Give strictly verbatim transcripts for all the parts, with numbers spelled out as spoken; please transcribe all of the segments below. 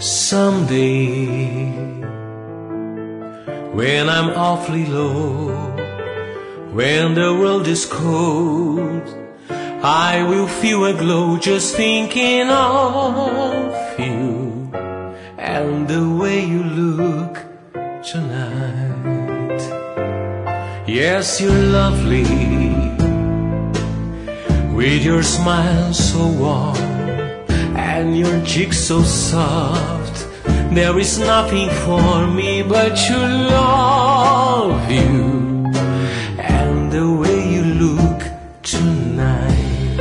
Someday, when I'm awfully low, when the world is cold, I will feel a glow just thinking of you and the way you look tonight. Yes, you're lovely, with your smile so warm and your cheeks so soft. There is nothing for me but to love you and the way you look tonight.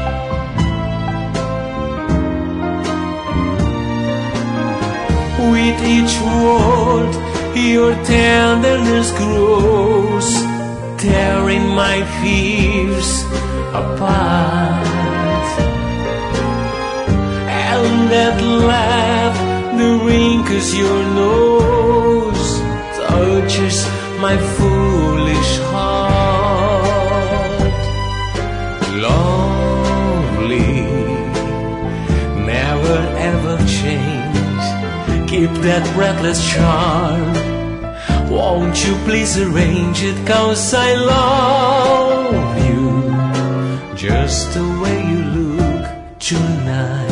With each word your tenderness grows, tearing my fears apart. And that laugh, the wrinkles your nose touches my foolish heart. Lovely, never ever change, keep that breathless charm. Won't you please arrange it, 'cause I love you just the way you look tonight.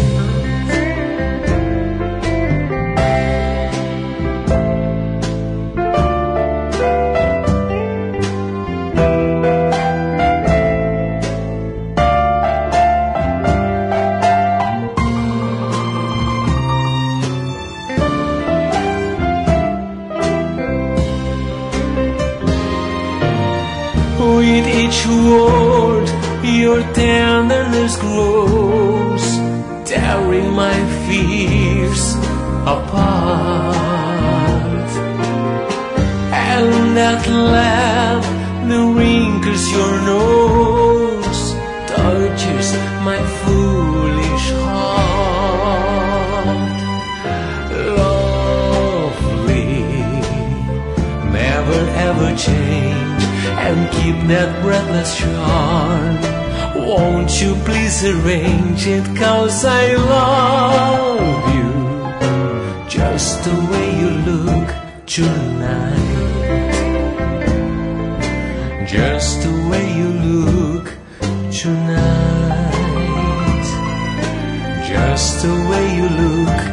With each word your tenderness grows, tearing my fears apart. And that laugh, the wrinkles your nose touches my foolish heart. Lovely, never ever change, and keep that breathless charm. Won't you please arrange it, 'cause I love you just the way you look tonight. Just the way you look tonight. Just the way you look